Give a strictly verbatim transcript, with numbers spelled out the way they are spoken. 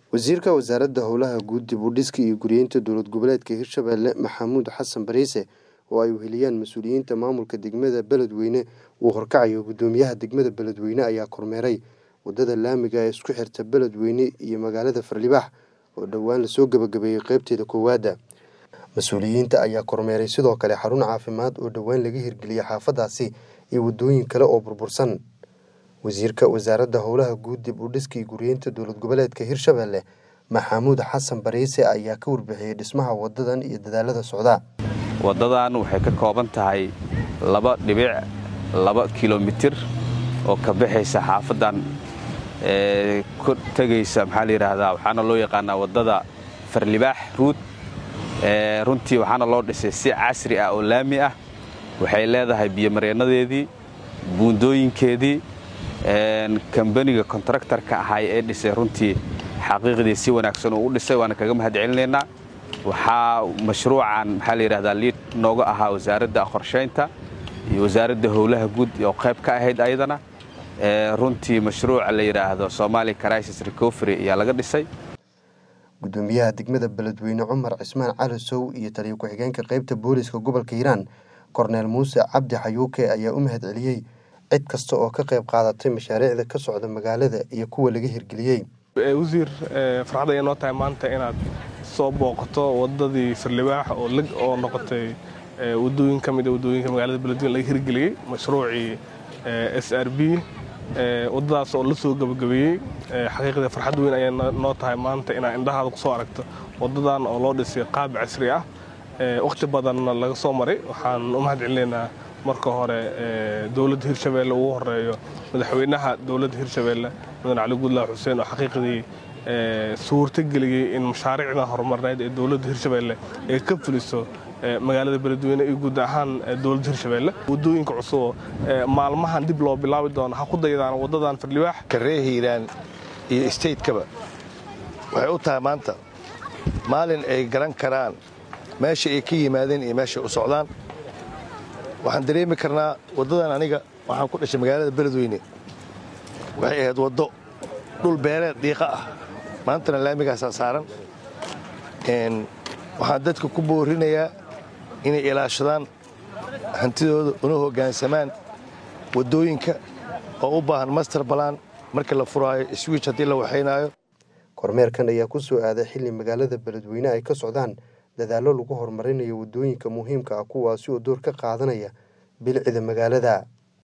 wasiirka wasaaradda howlaha guud dib u dhiska iyo guryeynta dowlad goboleedka Hirshabelle Maxamuud Xasan Bariise oo ay weheliyaan mas'uuliyiinta maamulka degmada Beledweyne uu horkacayo gudoomiyaha degmada Beledweyne ayaa kormeeray wadada laamiga ee isku xirta Beledweyne iyo magaalada Farlibax oo dhawaan la soo gabagabeeyay qaybteeda koowaad. Mas'uuliyiinta ayaa kormeeray sidoo kale xarun caafimaad oo dhawaan laga hirgeliyay xaafadaasi iyo wadooyin kale oo burbursan. wasiirka wasaaradda howlaha guud dib u dhiska iyo guryeynta dowlad goboleedka Hirshabelle Maxamuud Xasan Bariise ayaa ka warbixiyay dhismaha wadadan iyo dadaalada socda. wadadan waxay ka kooban tahay laba dhibic laba kiiloomitir oo ka baxaysa xaafadan ee ku tagaysa maxaa la yiraahdaa waxaana loo yaqaanaa wadada Farlibax road ee runtii waxaana loo dhisay si casri ah oo laami ah. waxay leedahay biyo mareenadeedii buundooyinkeedii een kambaniga contractor-ka ahay ee dhisay runtii xaqiiqdii si wanaagsan oo u dhisay waana kaga mahadcelineynaa. waxa mashruucan maxaa la yiraahdaa lead nooga ahaa wasaaradda qorsheynta iyo wasaaradda howlaha guud iyo qayb ka ahayd ayadana ee runtii mashruuca la yiraahdo Somali Crisis Recovery ayaa laga dhisay. gudoomiyaha degmada Beledweyne Cumar Cismaan Cali Sow iyo taliye ku-xigeenka qaybta booliska gobolka Hiiraan Cornel Muuse Cabdi Xayuuke ayaa u mahadceliyay cid kasta oo ka qayb qaadatay mashaariicda ka socda magaalada iyo kuwa laga hirgeliyay. wasiir farxad ay noo tahay maanta inaad soo booqato wadadii Farlibax oo lag oo noqotay wadooyin kamid ah wadooyinka magaalada Beledweyne laga hirgeliyay mashruuci S R B wadadaas oo la soo gabagabeeyay. xaqiiqda farxad weyn ay noo tahay maanta inaad indhahaada ku soo aragto wadadan oo loo dhisay qaab casri ah waqti badan laga soo maray. waxaan u mahadcelineynaa marka hore dowladda Hirshabelle ugu horeeyo madaxweynaha dowladda Hirshabelle Mudane Cali Guudlaaw Xuseen oo xaqiiqdii suurta geliyay in mashaariicda horumarneed ee dowladda Hirshabelle ay ka fuliso magaalada Beledweyne iyo guud ahaan dowladda Hirshabelle. wadooyinka cusub maalmahan dib loo bilaabi doono ha ku daydaan wadadan Farlibax karee Hiiraan iyo state-kaba waxay u tahay maanta maalin ay garan karaan meesha ay ka yimaadeen iyo meesha u socdaan. waxaan dareemi karnaa wadadan aniga waxaan ku dhashay magaalada Beledweyne waxay ahayd wado dhul beereed dhiiqa ah maantana laamigaas saaran. een waxaan dadka ku boorinayaa inay ilaashadaan hantidooda una hoggaansamaan wadooyinka oo u baahan master plan marka la furaayo switch hadii la waxaynayo. kormeerkan ayaa ku soo aaday xilli magaalada Beledweyne ay ka socdaan dadaallo lagu horumarinayo wadooyinka muhiimka ah kuwaas oo door ka qaadanaya bilicda magaalada.